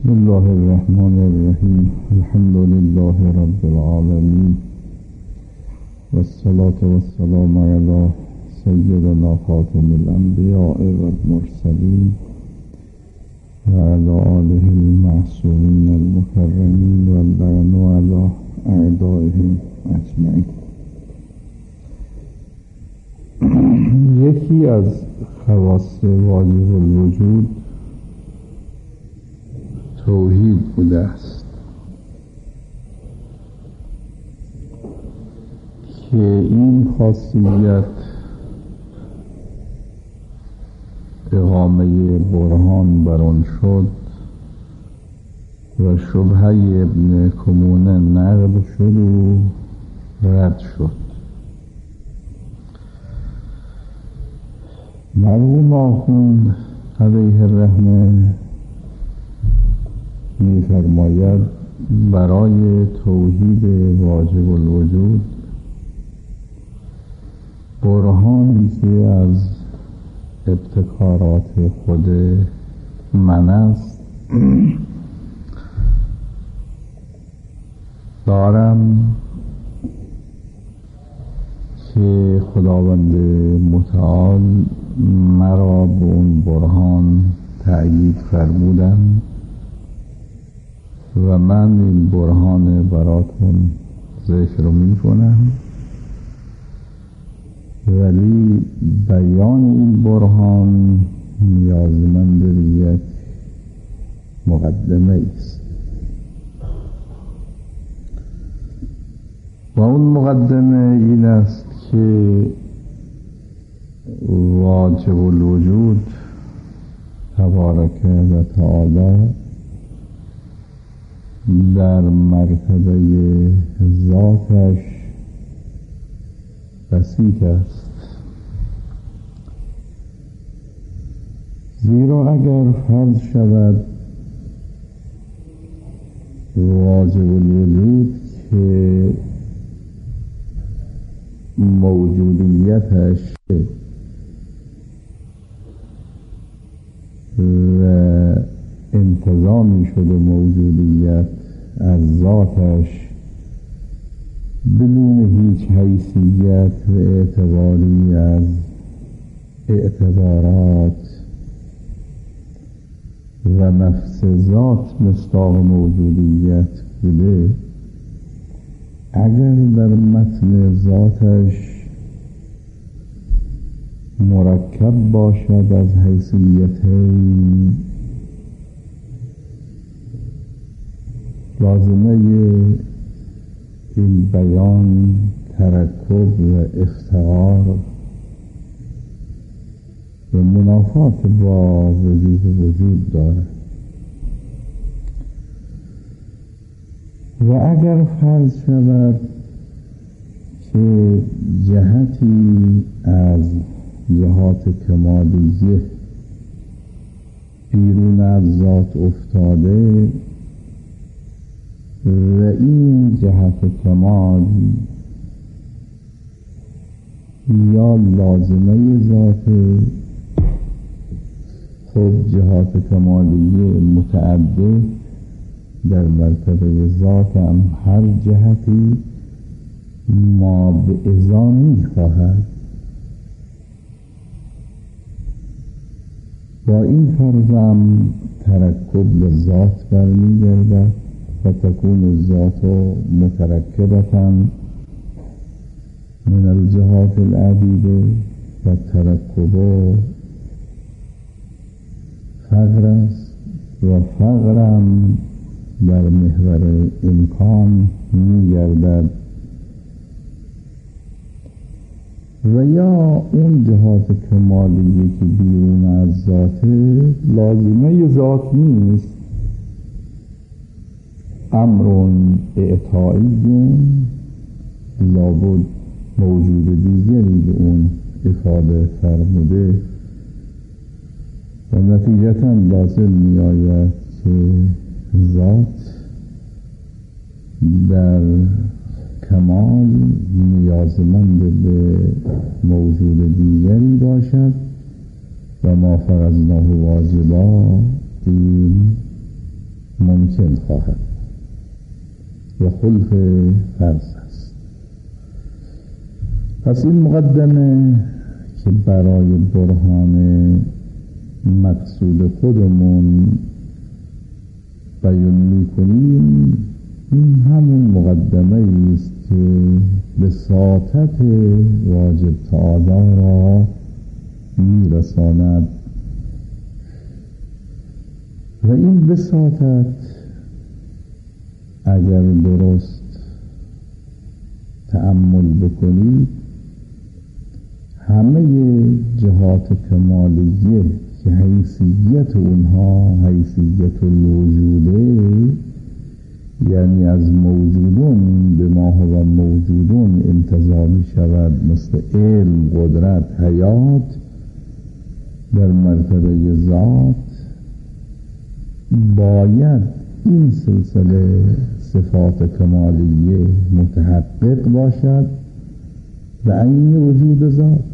بسم الله الرحمن الرحیم. الحمد لله رب العالمین والصلاة والسلام علی سیدنا خاتم الانبیاء والمرسلین و علی آله المعصومین المکرمین واللعن علی اعدائهم اجمعین. یکی از خواص واجب الوجود توحید بوده است که این خاصیت اقامه برهان بر آن شد و شبهه ابن کمونه نقد شد و رد شد. مرحوم آخوند علیه الرحمه می‌فرماید برای توحید واجب الوجود برهانی که از ابتکارات خود من است دارم که خداوند متعال مرا به اون برهان تأیید فرمودم و من این برهان براتون ذکر می کنم، ولی بیان این برهان نیازمند یک مقدمه است و اون مقدمه این است که واجب الوجود تبارک و تعالی در مرتبه ذاتش بسیط است، زیرا اگر فرض شود واجب الوجود که موجودیتش و انتظامی شده موجودیت از ذاتش بدون هیچ حیثیت و اعتباری از اعتبارات و نفس ذات مصداق موجودیت بوده، اگر در متن ذاتش مرکب باشد از حیثیتین، لازمه این بیان ترکب و افتقار و منافات با وجود دارد. و اگر فرض شود که جهتی از جهات کمالیه بیرون از ذات افتاده و این جهت کمال یا لازمه ذات، خب جهات کمالیه متعدد در مرتبه ذات هم هر جهتی ما به ازامی خواهد. با این فرضم ترکب لذات برمی گردد فتكون الذات متركبة من الجهات العديدة والتركب فقر است و فقرم در محور امکان می‌گردد و یا اون جهات کمالیه که بیرون از ذاته لازمه ذات نیست، امر اعطایی لابد موجود دیگری به اون افاده فرموده و نتیجتا لازم می آید که ذات در کمال نیازمند به موجود دیگری باشد و ما فرضناه واجبا این ممکن خواهد و خلق فرض است. پس این مقدمه که برای برهان مقصود خودمون بیان می‌کنیم، این همون مقدمه است که بساطت واجب تعالی را میرساند و این بساطت اگر درست تأمل بکنید همه جهات کمالیه که حیثیت اونها حیثیت الوجوده، یعنی از موجودون به ما هو موجودون انتزاع می شود، مثل علم، قدرت، حیات، در مرتبه ذات باید این سلسله صفات کمالیه متحقق باشد و عین وجود ذات.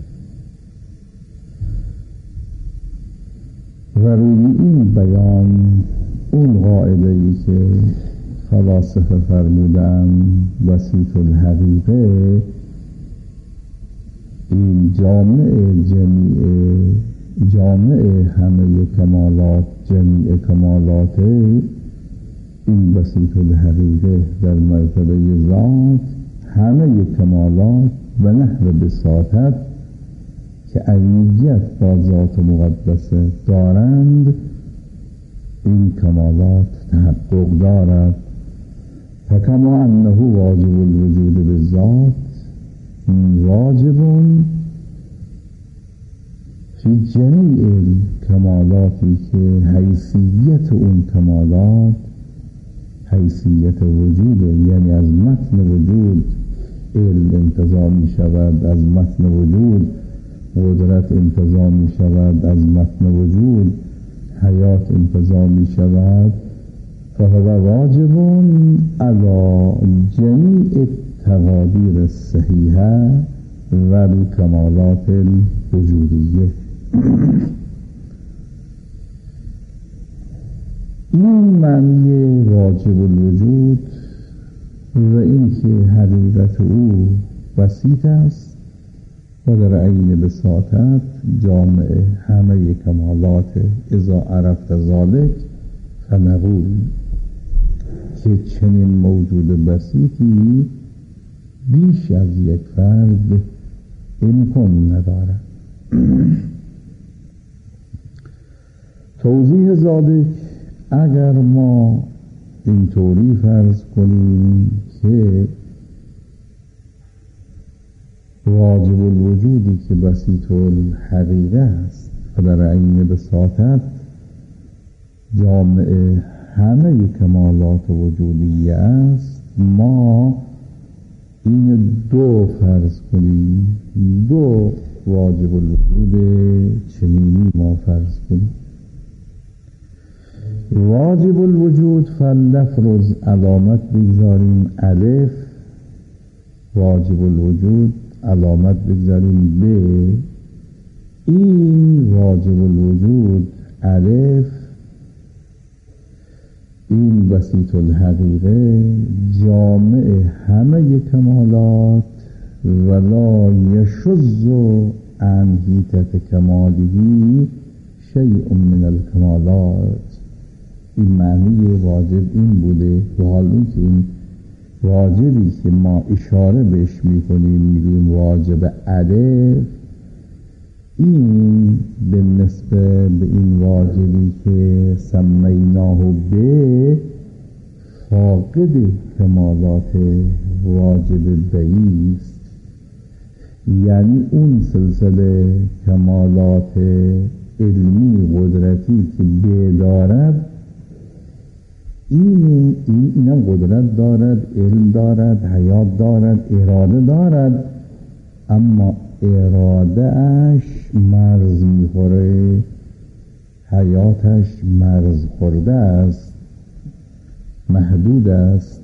و روی این بیان اون قاعده‌ای که فلاسفه فرمودن وسیط الحقیقه، این جامع همه کمالات، جمیع کمالات، این وسیط الحقیقه در مرتبه ذات همه کمالات و نحو بساطت که عینیت با ذات مقدسه دارند، این کمالات تحقق دارد. فکما انه واجب الوجود بالذات واجب فی جمیع کمالاتی که حیثیت اون کمالات حیثیت وجوده، یعنی از متن وجود علم انتزاع می شود، از متن وجود قدرت انتزاع می شود، از متن وجود حیات انتزاع می شود، فهو واجب علی جمیع التقادیر الصحیحه و الکمالات الوجودیه. این معنی واجب الوجود و این که حقیقت او وسیط است و در عین بساطت جامع همه کمالات. اذا عرفت ذلک فنقول که چنین موجود بسیطی بیش از یک فرد امکان ندارد. توضیح ذلک اگر ما اینطوری فرض کنیم که واجب الوجودی که بسیط الحقیقه است و در عین بساطت جامع همه کمالات وجودیه است، ما این دو فرض کنیم، دو واجب الوجود چنینی ما فرض کنیم. واجب الوجود فلنفرض علامت بگذاریم الف، واجب الوجود علامت بگذاریم ب، این واجب الوجود الف، این بسیط الحقیقه جامع همه کمالات ولا یشذ عن حیطة کماله شیء من الکمالات. این معنی واجب این بوده و حالا که این واجبی که ما اشاره بهش میکنیم میگیم واجب الف، این به نسبت به این واجبی که سمیناه به فاقد کمالات واجب بیست، یعنی اون سلسله کمالات علمی قدرتی که بدارد، این قدرت دارد، علم دارد، حیات دارد، اراده دارد، اما اراده اش مرز میخوره، حیاتش مرز خورده است، محدود است.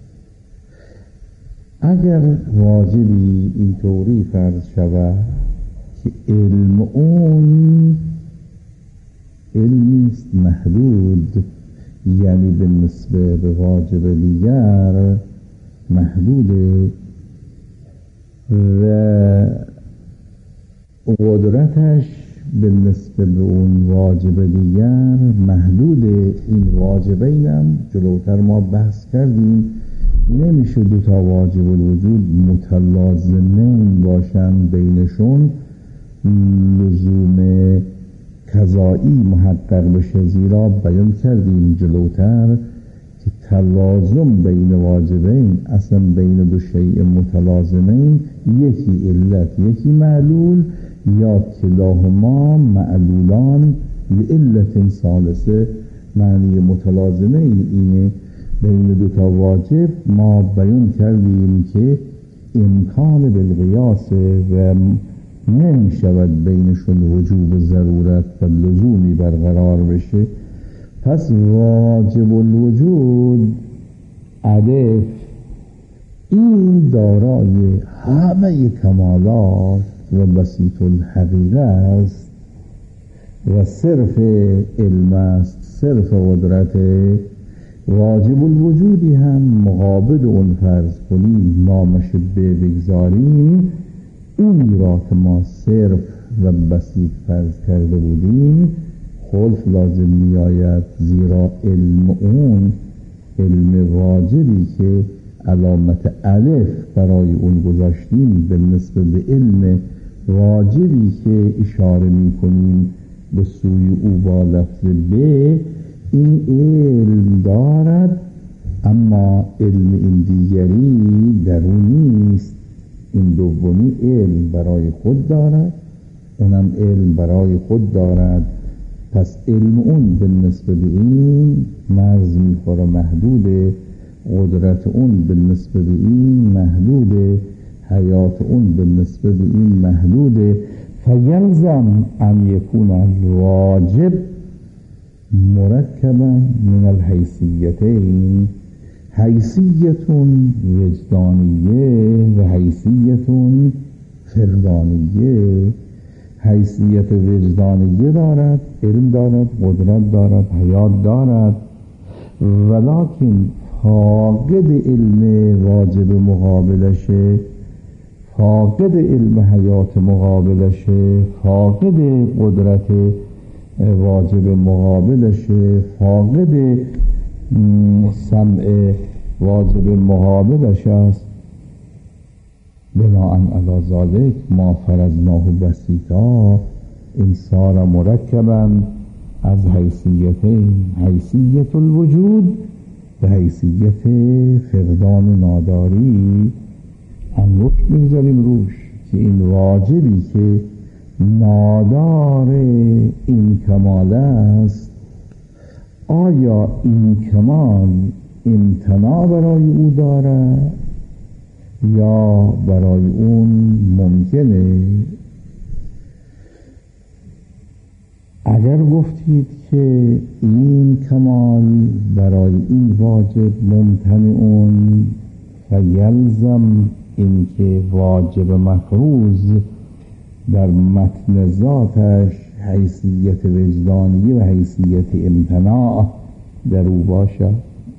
اگر واجبی اینطوری فرض شود که علم اون علمی است محدود، یعنی به نسبت به واجب دیگر محدوده و قدرتش به نسبت به اون واجب دیگر محدوده. این واجبین هم جلوتر ما بحث کردیم نمیشه دوتا واجب الوجود متلازمین باشن، بینشون لزوم قضایی محقق بشه، زیرا بیان کردیم جلوتر که تلازم بین واجبین اصلا بین دو شیء متلازمین یکی علت یکی معلول یا کلاهما معلولان لعلت ثالثه. معنی متلازمه اینه بین دوتا واجب ما بیان کردیم که امکان بالقیاس و نمی شود بینشون وجوب ضرورت و لزومی برقرار بشه. پس واجب الوجود عدف این دارای همه کمالات و بسیط الحقیقه است و صرف علم است، صرف قدرت. واجب الوجودی هم مقابل اون فرض کنیم نامش بگذاریم اونی را که ما صرف و بسیط فرض کرده بودیم خلف لازم می آید، زیرا علم اون علم واجبی که علامت الف برای اون گذاشتیم به نسبت به علم واجبی که اشاره می کنیم به سوی او با لفظ به، این علم دارد اما علم این دیگری درونی است. این دومی علم برای خود دارد، اونم علم برای خود دارد. پس علم اون به نسبت به این مرز میخوره، محدوده. قدرت اون به نسبت به این محدوده، حیات اون به نسبت به این محدوده. فیلزم ان یکون الواجب مرکبا من الحیثیتین، حیثیت وجدانیه و حیثیت فردانیه. حیثیت وجدانیه دارد، علم دارد، قدرت دارد، حیات دارد، ولکن فاقد علم واجب مقابلشه، فاقد علم حیات مقابلشه، فاقد قدرت واجب مقابلشه، فاقد سمع واجب مقابلش است. بناءً علی ذلک ما فرضناه بسیطا این صار مرکبا از حیثیتین، حیثیت الوجود و حیثیت فقدان و ناداری. انگوش میگذاریم روش که این واجبی که نادار این کمال است، آیا این کمال امتناع برای او دارد یا برای اون ممکنه؟ اگر گفتید که این کمال برای این واجب ممتنعون، فیلزم این که واجب مفروض در متن ذاتش حیثیت وجدانی و حیثیت امتناع در او باشد.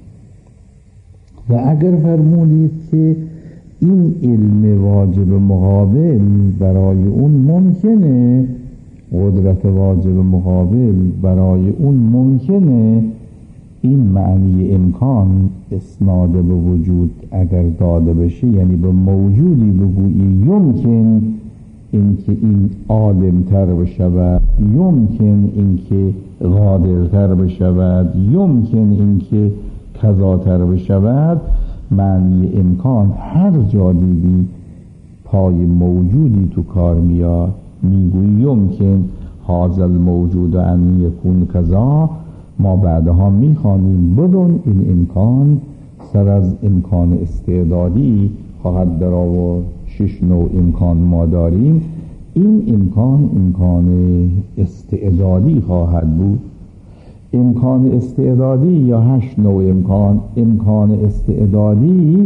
و اگر فرمودید که این علم واجب مقابل برای اون ممکنه، قدرت واجب مقابل برای اون ممکنه، این معنی امکان اسناد به وجود اگر داده بشه، یعنی به موجودی بگویی یمکن اینکه این عالم‌تر بشود، یمکن اینکه قادرتر بشود، یمکن اینکه کذاتر بشود، معنی امکان هر جا دیدی پای موجودی تو کار میاد، میگوی یمکن هذا الموجود ان یکون کذا، ما بعدها میخوانیم بدون این امکان سر از امکان استعدادی خواهد در آورد. 6 نوع امکان ما داریم، این امکان امکان استعدادی خواهد بود. امکان استعدادی یا 8 نوع امکان. امکان استعدادی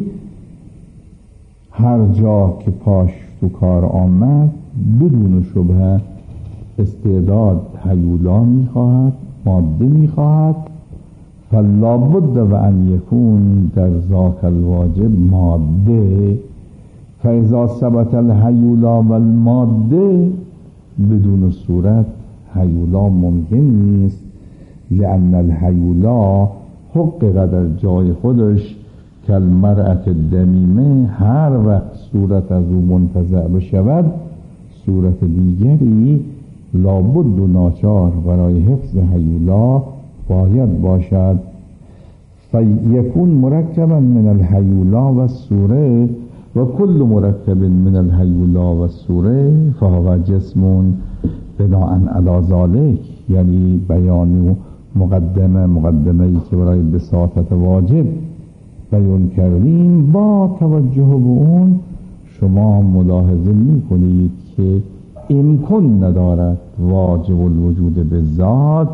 هر جا که پاش تو کار آمد بدون شبهه استعداد هیولا میخواهد، ماده میخواهد، فلا بد و ان یکون در ذاک الواجب ماده، فاذا ثبت الحیولا و الماده، بدون صورت حیولا ممکن نیست، لأن الحیولا حقق در جای خودش کالمرأة الدمیمه، هر وقت صورت از او منتزع بشود صورت دیگری لابد و ناچار برای حفظ حیولا باید باشد. فیکون مرکبا من الحیولا و الصوره، و کل مرکب من الحیولا و الصوره فهو جسم بناء علی ذلک. یعنی بیان مقدمه‌ای که برای بساطت واجب بیان کردیم، با توجه به اون شما ملاحظه می کنید که امکان ندارد واجب الوجود به ذات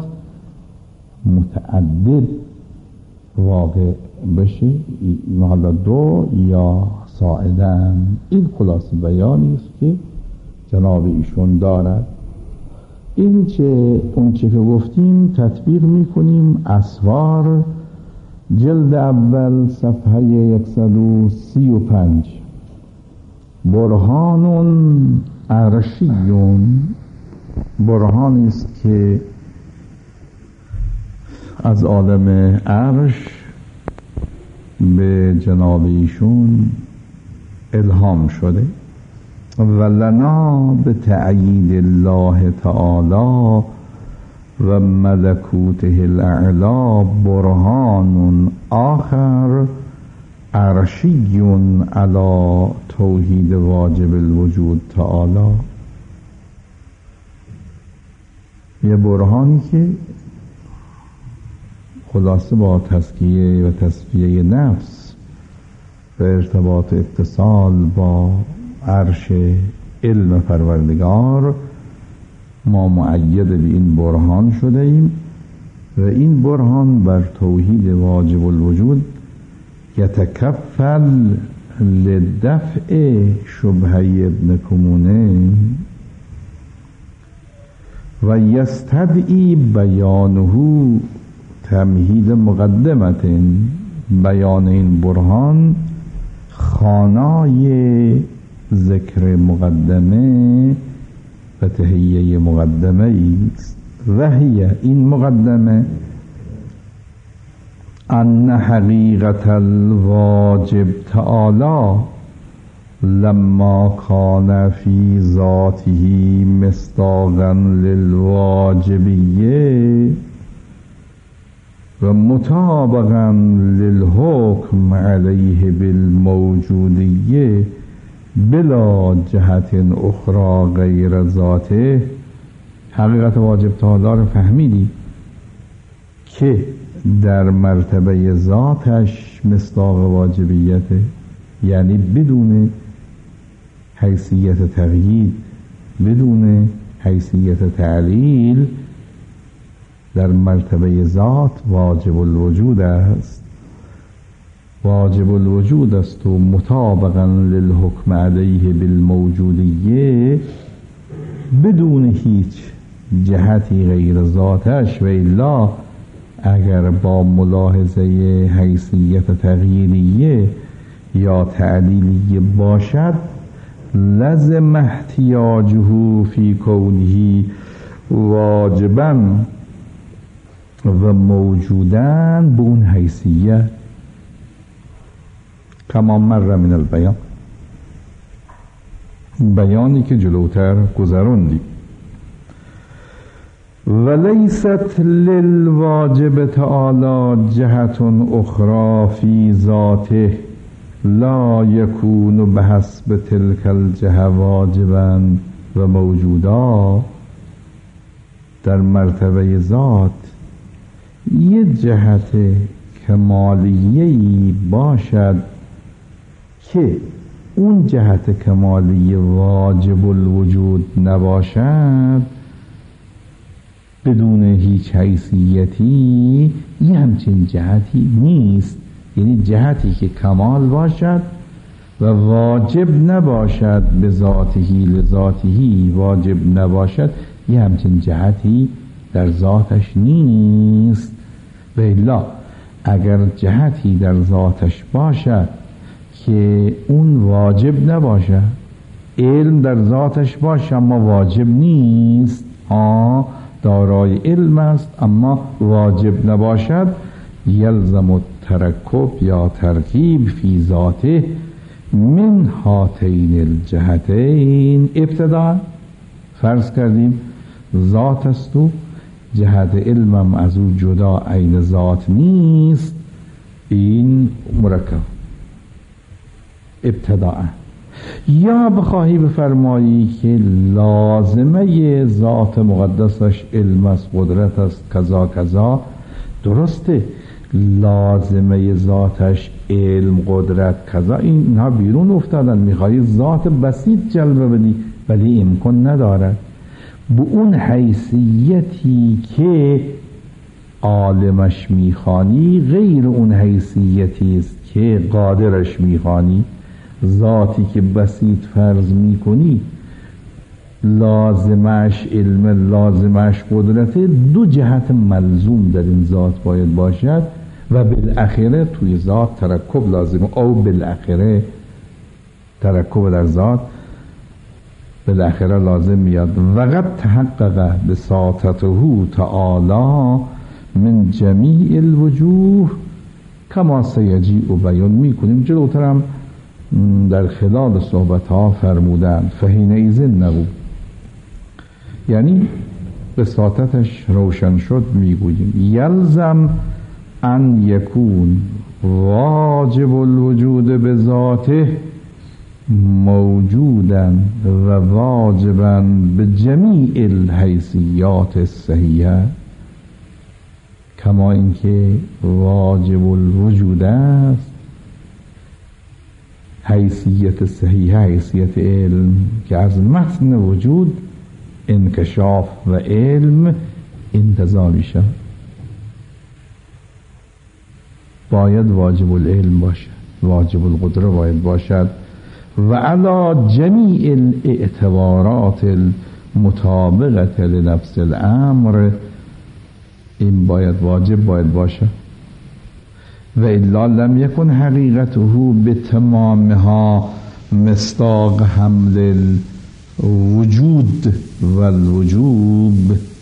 متعدد واقع بشه، حالا دو یا صاعدا. این خلاصه بیانی است که جناب ایشون دارد. این اون چه که گفتیم تطبیق میکنیم. اسوار جلد اول صفحه 135. برهان عرشیون، برهانی است که از عالم عرش به جناب ایشون الهام شده. ولنا به تأیید الله تعالی و ملکوته الاعلا برهان آخر عرشیون علی توحید واجب الوجود تعالی. یه برهانی که خلاصه با تزکیه و تصفیه نفس و ارتباط اتصال با عرش علم پروردگار ما مؤید به این برهان شده ایم و این برهان بر توحید واجب الوجود یتکفل لدفع شبهه ابن کمونه و یستدعی بیانه تمهید مقدمت. بیان این برهان خانای ذکر مقدمه و تهیه مقدمه است. و هی این مقدمه ان حقیقت الواجب تعالی لما کان فی ذاته مصداقا للواجبیه و مطابقا للحکم علیه بالموجودیه بلا جهت اخرى غیر ذاته. حقیقت واجب تعالی رو فهمیدی که در مرتبه ذاتش مصداق واجبیته، یعنی بدون حیثیت تقیید، بدون حیثیت تعلیل، در مرتبه ذات واجب الوجود است. واجب الوجود است و مطابقا للحکم علیه بالموجودیه بدون هیچ جهتی غیر ذاتش. و الا اگر با ملاحظه حیثیت تغییریه یا تعلیلیه باشد لزم احتیاجه فی کونه واجبا و موجودن به اون حیثیت کما مر من البیان، بیانی که جلوتر گذروندی. ولیست للواجب تعالی جهت اخرى فی ذاته لا یکون بحسب تلک الجهه واجبا و موجودا. در مرتبه ذات یه جهت کمالیه‌ای باشد که اون جهت کمالی واجب الوجود نباشد، بدون هیچ حیثیتی یه همچین جهتی نیست. یعنی جهتی که کمال باشد و واجب نباشد، به ذاتهی لذاتهی واجب نباشد، یه همچین جهتی در ذاتش نیست. و الا اگر جهتی در ذاتش باشد که اون واجب نباشد، علم در ذاتش باشه اما واجب نیست، دارای علم است اما واجب نباشد، یلزم الترکب یا ترکیب فی ذاته من هاتین الجهتین ابتدا. فرض کردیم ذات است و جهت علمم از او جدا عین ذات نیست، این مرکب ابتداء. یا بخواهی بفرمایی که لازمه ذات مقدسش علم است، قدرت است، کذا کذا، درسته لازمه ذاتش علم، قدرت، کذا، اینها بیرون افتادن، میخوایی ذات بسیط جلوه بدی ولی امکان ندارد. به اون حیثیتی که عالمش میخوانی غیر اون حیثیتی است که قادرش میخوانی. ذاتی که بسیط فرض میکنی لازمش علم، لازمش قدرت، دو جهت ملزوم در این ذات باید باشد و بالاخره توی ذات ترکب لازمه، او بالاخره ترکب در ذات بالاخره لازم میاد. وقد تحقق بساطته تعالی من جمیع الوجوه کما سیجیء و بیان میکنیم. جلوترم در خلال صحبت ها فرمودن فحینئذ نقول، یعنی بساطتش روشن شد میگوییم یلزم ان یکون واجب الوجود بذاته موجودا و واجبا به جمیع الحیثیات الصحیحه، کما اینکه واجب الوجود است حیثیت صحیحه، حیثیت علم که از متن وجود انکشاف و علم انتزاع میشه، باید واجب العلم باشد، واجب القدره باید باشد و علی جمیع الاعتبارات المطابقه لنفس الامر، این باید واجب باید باشد. و الا لم یکن حقیقته بتمامها مصداق حمل الوجود و الوجوب.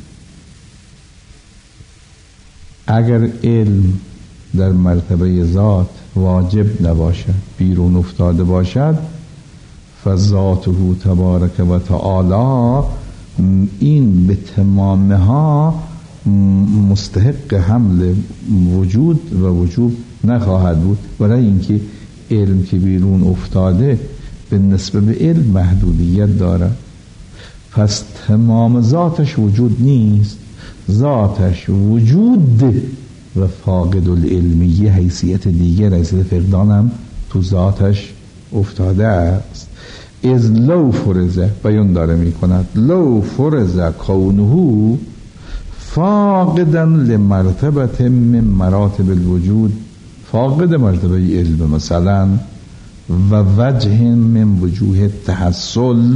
اگر علم در مرتبه ذات واجب نباشد، بیرون افتاده باشد، فذاته تبارک و تعالی این به تمامها مستحق حمل وجود و وجوب نخواهد بود، برای اینکه علم که بیرون افتاده به نسبت به علم محدودیت دارد. پس تمام ذاتش وجود نیست، ذاتش وجود و فاقد العلمیه، حیثیت دیگر، حیثیت فقدان هم تو ذاتش افتاده است. از لو فرزه بیان داره می کند لو فرزه کونه فاقدا لمرتبه من مراتب الوجود، فاقد مرتبه علم مثلا، و وجه من وجوه تحصل،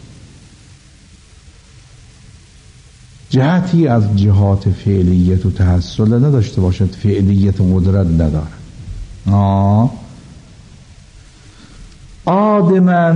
جهتی از جهات فعلیت و تحصل نداشته باشد، فعلیت و قدرت ندارد، آدما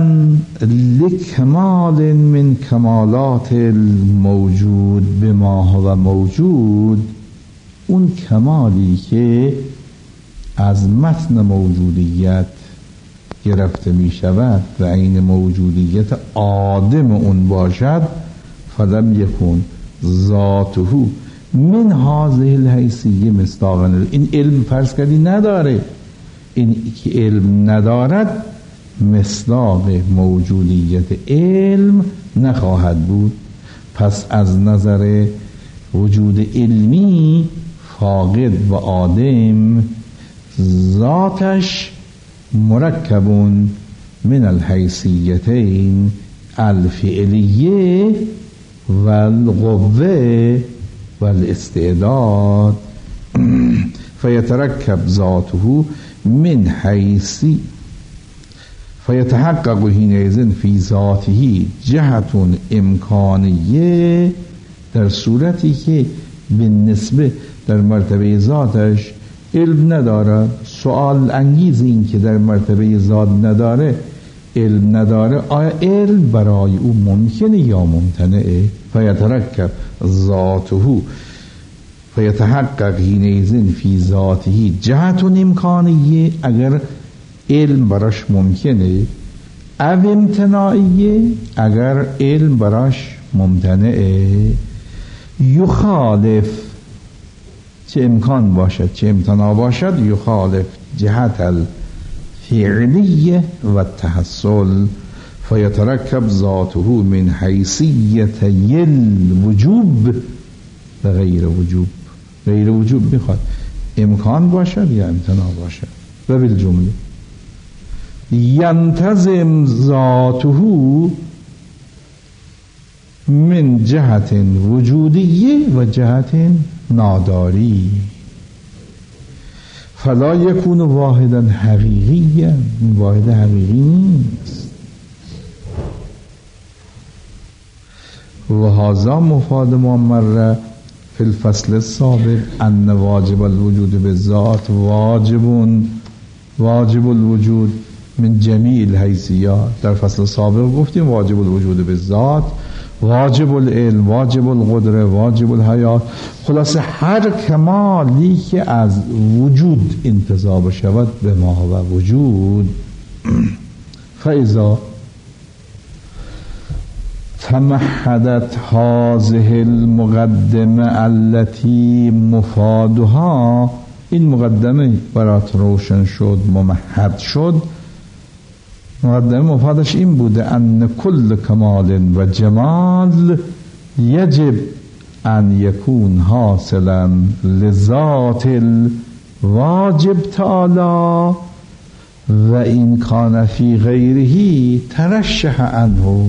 لکمال من کمالات الموجود بما هو موجود، اون کمالی که از متن موجودیت گرفته می شود و عین موجودیت آدم اون باشد، فلم یکن ذاته من هذه الحیثیه مصداقا، این علم فرض کردی نداره، این که علم ندارد مصداق موجودیت علم نخواهد بود. پس از نظر وجود علمی فاقد و آدم ذاتش مرکب من الحیثیتین الفعلیه و القوه و الاستعداد، فیترکب ذاته من حیثی فیتحقق حینئذ فی ذاته جهت امکانیه، در صورتی که به نسبه در مرتبه ذاتش علم نداره، سوال انگیز این که در مرتبه ذات نداره، علم نداره، آیا علم برای او ممکنه یا ممتنعه؟ فیترکب ذاته فیتحقق حینئذ فی ذاته جهت امکانیه، اگر علم براش ممکنه، او امتناعیه اگر علم براش ممتنعه. یخالف، چه امکان باشد چه امتناع باشد، یخالف جهت الفعلیه و التحصل فیترکب ذاته من حیثیت الوجوب و غیر وجوب. غیر وجوب میخواد امکان باشد یا امتناع باشد. و بالجمله ینتظم ذاته من جهت وجودیه و جهت ناداری، فلا یکون واحدا حقیقیا، واحد حقیقی نیست. و هذا مفاد ما مر فی الفصل السابق ان واجب الوجود بالذات واجب الوجود من جمیع الحیثیات. در فصل سابق گفتیم واجب الوجود بالذات، واجب العلم، واجب القدره، واجب الحیات، خلاصه هر کمالی که از وجود انتزاع شود به ما و وجود. فاذا تمحدت هذه المقدمه التي مفادها، این مقدمه برات روشن شد، ممحد شد. مقدمه مفادش این بوده ان کل کمال و جمال یجب ان یکون حاصلا لذات الواجب تعالی و این کان فی غیره ترشح عنه.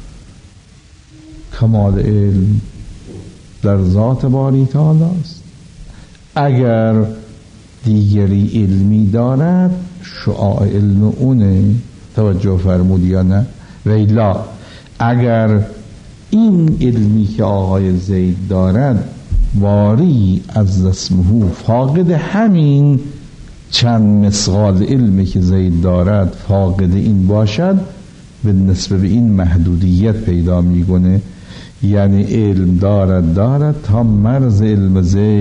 کمال علم در ذات باری تعالی است، اگر دیگری علمی دارد شعاع علم اونه. توجه فرمودی یا نه؟ ویلا اگر این علمی که آقای زید دارد واری از اسمه فاقد همین چند مثقال علمی که زید دارد فاقد این باشد، به نسبت به این محدودیت پیدا میکنه. یعنی علم دارد تا مرز علم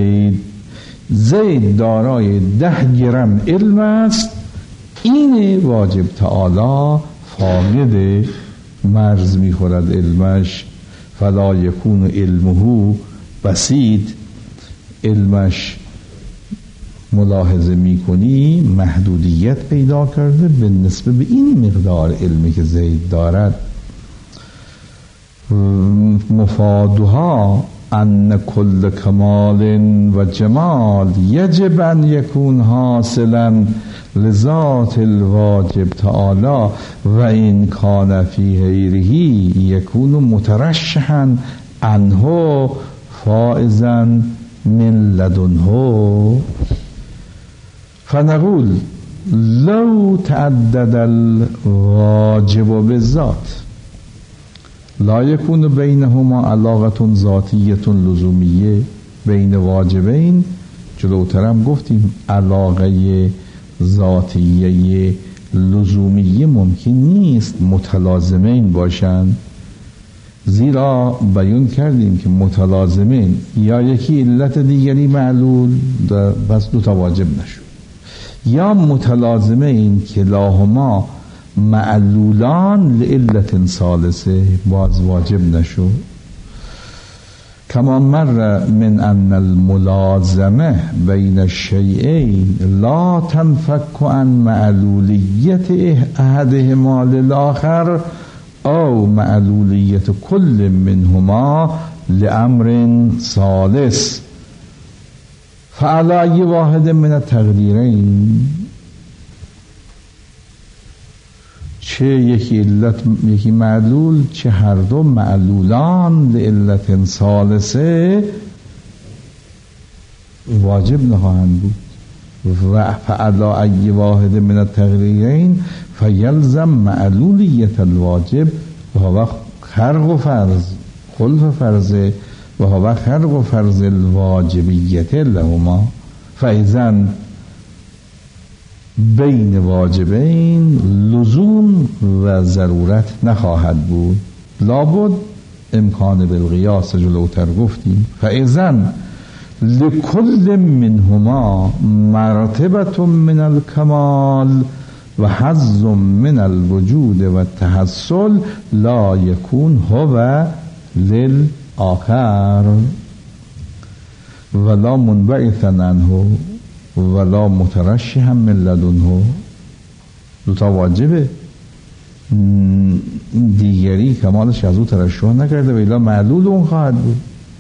زید دارای 10 گرم علم است، این واجب تعالی فاقد مرز میخورد علمش. فلا یکون علمه بسیط، علمش ملاحظه میکنی محدودیت پیدا کرده به نسبت به این مقدار علمی که زید دارد. مفادها ان کل کمال و جمال یجب ان یکون حاصلا لذات الواجب تعالی و این کان فی غیره یکون مترشحا عنه فائزا من لدنه. فنقول لو تعدد الواجب بالذات لا يكون بينهما علاقة ذاتية لزومیه. بین واجبین جلوترم گفتیم علاقه ذاتیه لزومیه ممکن نیست متلازمین باشند، زیرا بیان کردیم که متلازمین یا یکی علت دیگری معلول بس دوتا واجب نشد، یا متلازمین کلاهما معلولان لعلت ثالثه باز واجب نشو. کما مر من ان الملازمه بین الشیئین لا تنفك عن معلولیت احدهما للآخر او معلولیت کل منهما لامر ثالث، فعلى واحد من التقدیرین، چه یکی علت یکی معلول چه هر دو معلولان لعلت ثالثه واجب نخواهند بود. و فعلا ای واحد من التقدیرین فیلزم معلولیت الواجب و هو خرق فرض خلف فرض و هو خرق فرض الواجبیت لهما. فاذن بین واجبین لزوم و ضرورت نخواهد بود. لابد امکان بالقیاس جلوتر گفتیم. فاذن لكل منهما مرتبة من الكمال و حظ من الوجود و التحصل لا يكون هو للآخر ولا منبعثا عنه ولا مترشحا من لدنه. دوتا واجبه، دیگری کمالش از او ترشح نکرده و الا معلول اون خواهد بود.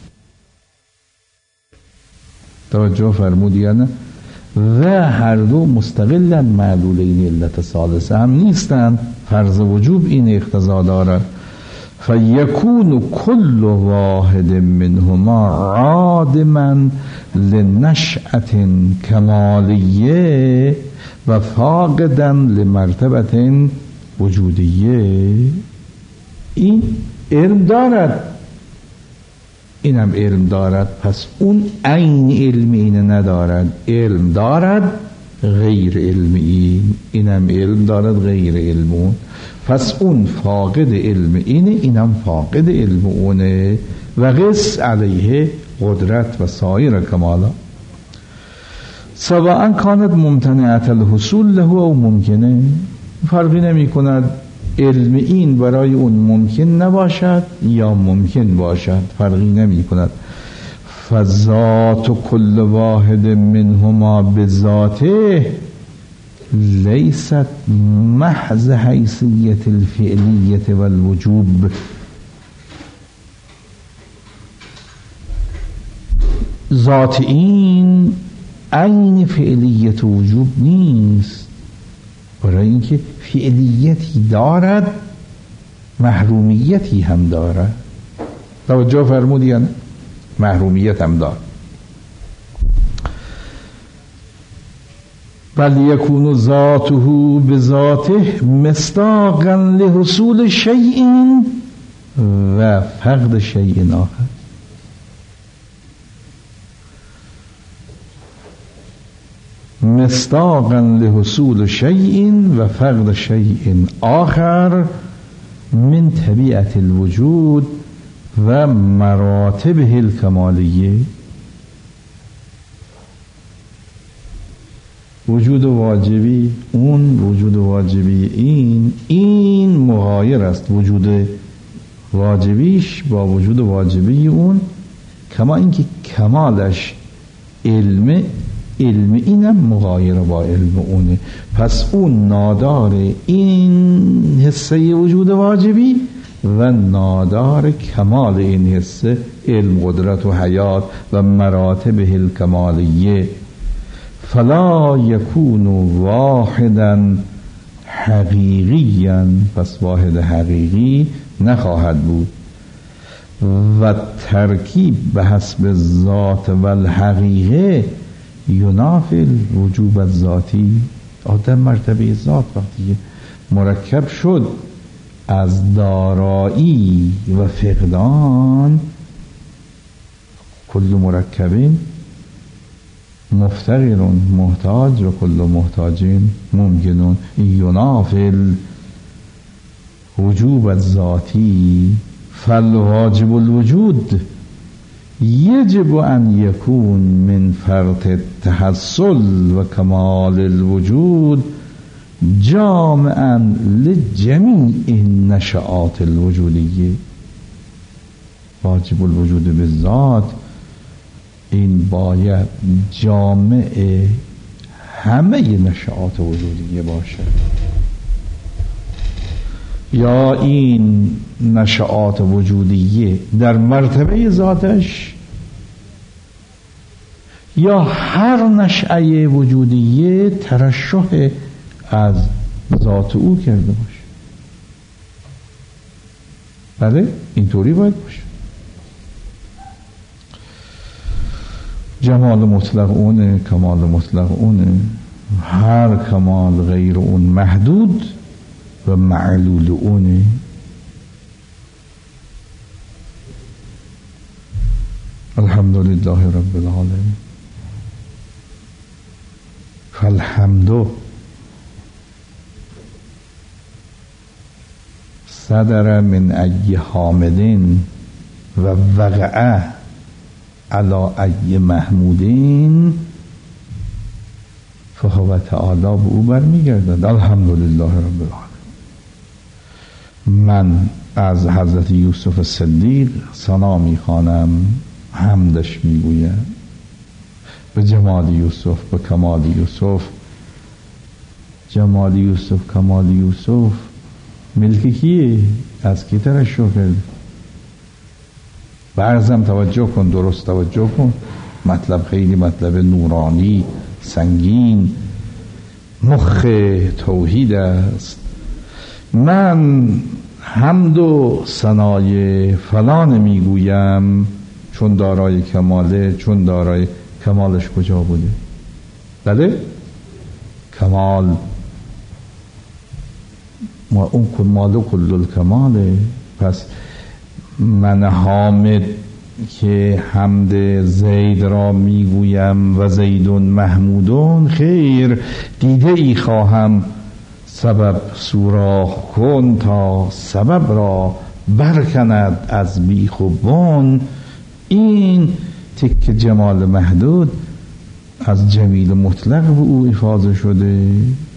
توجه فرمودی یا نه؟ و هر دو مستقلا معلولین علت ثالثه هم نیستند. فرض وجوب این اقتضا دارد. فیکون کل واحد منهما عادما لنشأة کمالیه و فاقدا لمرتبة وجودیه. این علم دارد، این هم علم دارد، پس اون عین علم اینه ندارد. علم دارد غیر علم این هم علم دارد غیر علم اون. پس اون فاقد علم اینه، این هم فاقد علم اونه. و قس علیه قدرت و سایر کمالا سواء کانت ممتنعت الحصول له او ممکنه. فرقی نمی کند علم این برای اون ممکن نباشد یا ممکن باشد، فرقی نمی کند. فذات کل واحد منهما بذاته لیست محض حیثیت الفعلیت والوجوب. ذات این عین فعلیت و وجوب نیست، برای اینکه فعلیتی دارد محرومیتی هم دارد. توجه فرمودین؟ محرومیت هم دارد. بل یکون ذاته بذاته مصداقا لحصول شیء و فقد شیء آخر. مصداقا لحصول شیء و فقد شیء آخر من طبیعت الوجود و مراتبه الکمالیه. وجود واجبی اون، وجود واجبی این مغایر است. وجود واجبیش با وجود واجبی اون، کما اینکه کمالش علم اینم مغایر با علم اونه. پس اون نادار این حصه وجود واجبی و نادار کمال این حصه علم، قدرت و حیات و مراتب الکمالیه. فلا یکون واحدا حقیقیا، پس واحد حقیقی نخواهد بود. و ترکیب به حسب ذات و الحقیقه ینافی الوجوب الذاتی. آدم مرتبه ذات وقتی مرکب شد از دارایی و فقدان، کل مرکبین مفتقر محتاج و کل محتاجین ممکنون. ینافی الوجوب الذاتی فالواجب الوجود یجب ان یکون من فرط التحصل و کمال الوجود جامعا لجمیع نشآت الوجودیه. واجب الوجود بالذات این باید جامع همه نشآت وجودیه باشد. یا این نشآت وجودیه در مرتبه ذاتش، یا هر نشأه وجودیه ترشح از ذات او کرده باشه. بله اینطوری باید باشه. جمال مطلق اونه، کمال مطلق اونه. هر کمال غیر اون محدود و معلول اونه. الحمدلله رب العالمین. فالحمد صدر من ای حامدین و وقع علی ای محمودین فهو تعالی به او برمیگردد. الحمدلله رب العالمین. من از حضرت یوسف صدیق ثنا میخوانم، حمدش میگویم به جمال یوسف، به کمال یوسف. جمال یوسف، کمال یوسف ملک کیه؟ از کی ترشح کرد؟ برزم توجه کن، درست توجه کن، مطلب خیلی مطلب نورانی سنگین، مخ توحید است. من حمد و ثنای فلان میگویم چون دارای کماله. چون دارای کمالش کجا بوده؟ بله کمال، ما اون کمال و کل الکماله. پس من حامد که حمد زید را میگویم و زیدون محمودون، خیر دیده ای خواهم سبب سوراخ کن تا سبب را برکند از بیخ و بن. این تک جمال محدود از جمیل مطلق به او افاضه شده.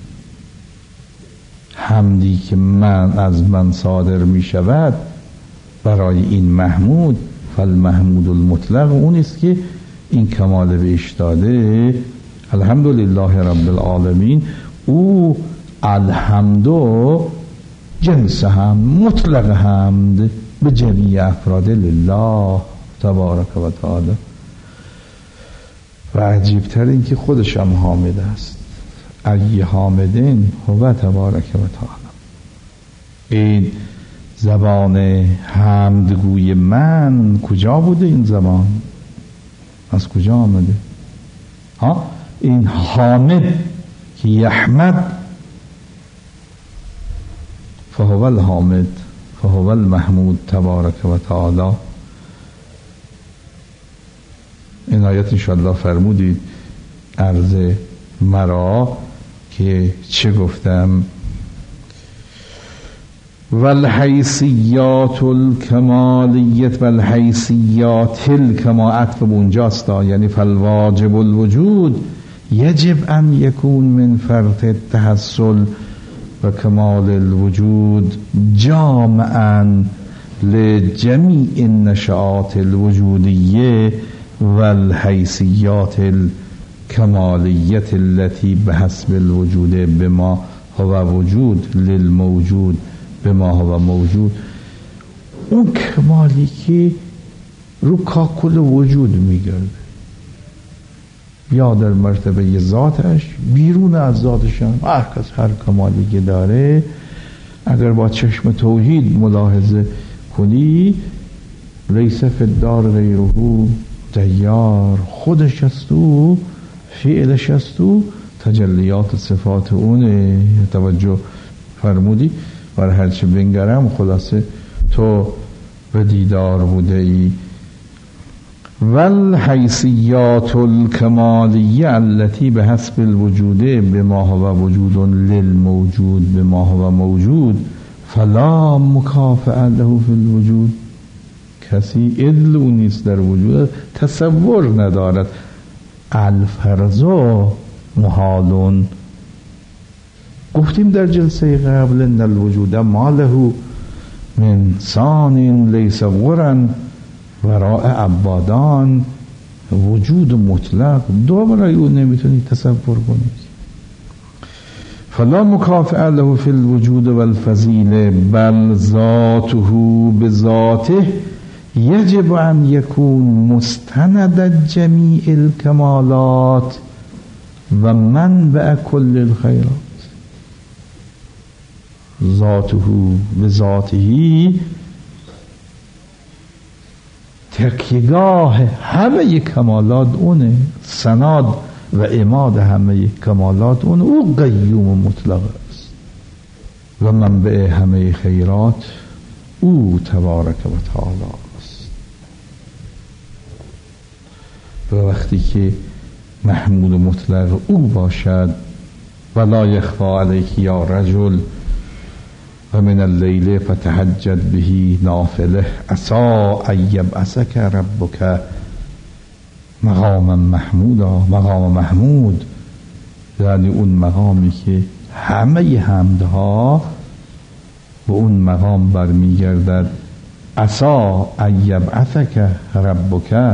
حمدی که من از من صادر می شود برای این محمود، فالمحمود المطلق، اون است که این کمال بهش داده. الحمدلله رب العالمین. او الحمدو جنس هم مطلق حمد به جمیع افراد لله تبارک و تعالی. و عجیبتر این که خودش هم حامد است. ای حامدین هو تبارک و تعالی. این زبان حمدگوی من کجا بوده؟ این زبان از کجا آمده؟ این حامد که یحمد فهو الحامد فهو المحمود تبارک و تعالی. این آیت انشاءالله فرمودید عرض مرا که چه گفتم؟ والحیثیات الکمالیت والحیثیات الکما، عطف اونجاست، یعنی فالواجب الوجود یجب ان یکون من فرط التحصل و کمال الوجود جامعا لجمیع النشآت الوجودیه والحیثیات الکمالیت التي بحسب الوجود بما هو وجود للموجود بما هو موجود. اون کمالی که رو کاکل وجود میگرده، یا در مرتبه ذاتش، بیرون از ذاتش هم هر کس هر کمالی که داره اگر با چشم توحید ملاحظه کنی، لیس فی الدار غیره دیار، خودش است و فعلش است و تجلیات صفات اونه. توجه فرمودی؟ برای هرچه بنگرم خلاصه تو به دیدار بوده ای. والحیثیات الکمالیه التي بحسب الوجود بما هو وجود للموجود بما هو موجود فلا مکافئ له فی الوجود. کسی عدل او نیست در وجود، تصور ندارد. الفرض محالون. گفتیم در جلسه قبل ان الوجود ما له من ثان لیس غرن وراء عبادان. وجود مطلق دو برای او نمیتونی تصور کنی. فلا مکافئ له فی الوجود والفضیله بل ذاته بذاته یجب ان یکون مستند جمیع الکمالات و منبع کل الخیرات. ذاته بذاته تکیگاه همه کمالات اونه، سناد و عماد همه کمالات اونه. او قیوم مطلق است و منبع همه خیرات او تبارک و تعالی است. و وقتی که محمود مطلق او باشد، ولا یخفی علیک یا رجل، و من اللیل فتهجد به نافله عسى ان یبعثک ربک مقاما محمودا. مقام محمود یعنی اون مقامی که همه حمدها به اون مقام برمیگردد. عسى ان یبعثک ربک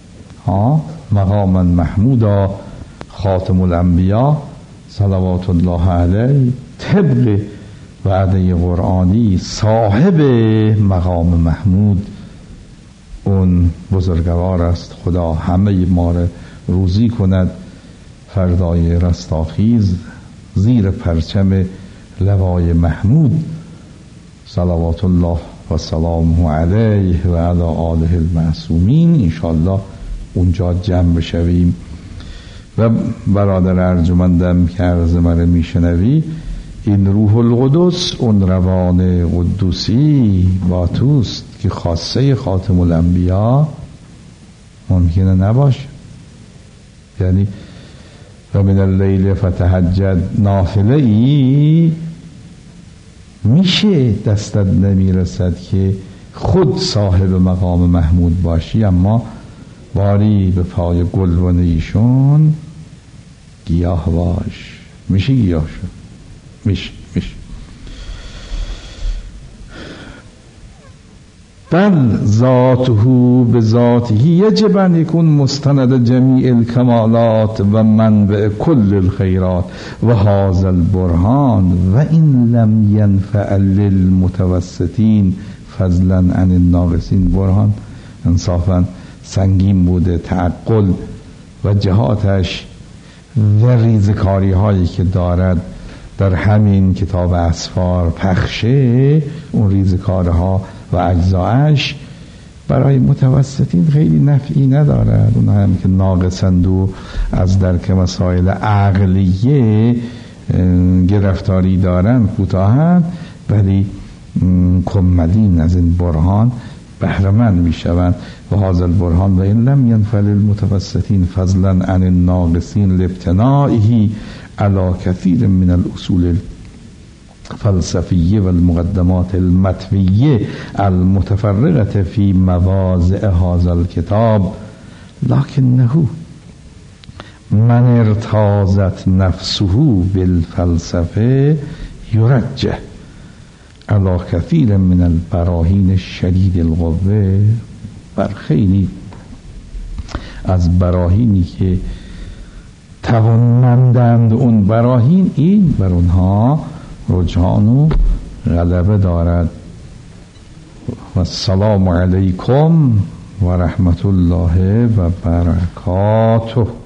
مقاما محمودا. خاتم الانبیا صلوات الله علیه طبق وعده قرآنی صاحب مقام محمود اون بزرگوار است. خدا همه ما را روزی کند فردای رستاخیز زیر پرچم لوای محمود صلوات الله و سلامه علیه و علی آله المعصومین. انشاءالله اونجا جمع بشویم. و برادر ارجمندم که عرض من میشنوی، این روح القدس اون روان قدوسی با توست که خاصه خاتم الانبیا ممکنه نباشه. یعنی و من اللیل فتهجد نافله ای میشه دستت نمیرسد که خود صاحب مقام محمود باشی، اما باری به پای گلبن ایشون گیاه باش. میشه گیاه شد. میشه بل ذاته بذاته یجب ان یکون مستند جمیع الکمالات و منبع کل الخیرات و هذا البرهان و این لم ینفع للمتوسطین فضلا عن الناقصین. برهان انصافا سنگین بوده، تعقل و جهاتش و ریزکاری هایی که دارد در همین کتاب اسفار پخشه، اون ریزکارها و اجزایش برای متوسطین خیلی نفعی ندارد. اون هم که ناقصند و از درک مسائل عقلیه گرفتاری دارن کوتاهند، ولی کمدین از این برهان بهره‌مند میشوند. و هذا البرهان و این لم ینفع للمتوسطین فضلا عن الناقصین لابتنائه على كثير من الأصول الفلسفية والمقدمات المتوية المتفرقة في مواضع هذا الكتاب، لكنه من ارتازت نفسه بالفلسفة يرجح على كثير من البراهين الشديد القوة. بر خیلی از براهینی که توانمندند اون براهین، این بر اونها رجحان و غلبه دارد. و السلام علیکم و رحمت الله و برکاته.